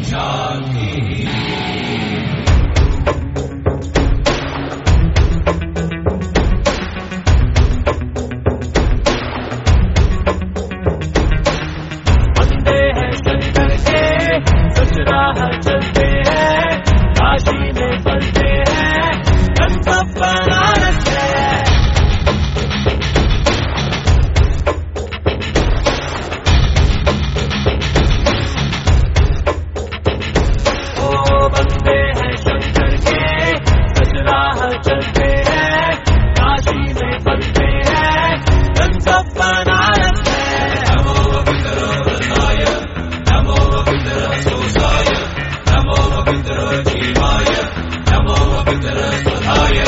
चलते हैं, काशी में पलते हैं, हम सब बनारस है। ओ बंदे हैं शंकर के, सच राह चलते हैं, काशी में पलते हैं, हम सब बनारस है। नमो रविंद्र रताय, नमो रविंद्र सोसाय, नमो रविंद्र जीवाय, नमो रविंद्र स्वधाय।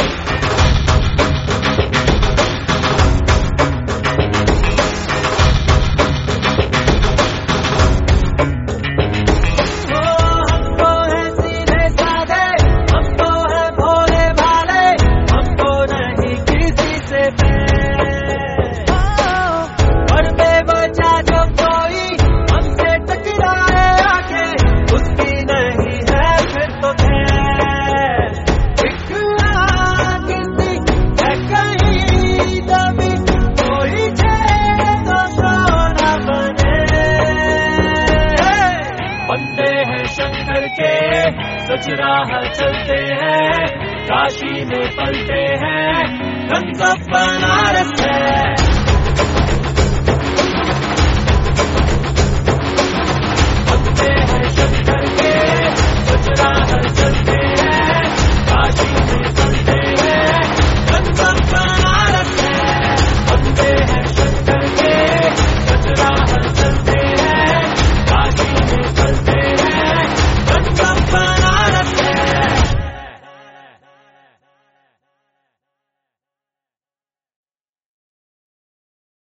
हमको है सीधे साधे, हमको है भोले भाले, हमको नहीं किसी से बैर। और बेवजह जो कोई हमसे टकराए आके, उसकी नहीं है फिर तो खैर। किसी है कहीं दबी, कोई छेद तो न बने। बंदे हैं शंकर के, सच राह चलते हैं, काशी में पलते हैं, हम सब बनारस है।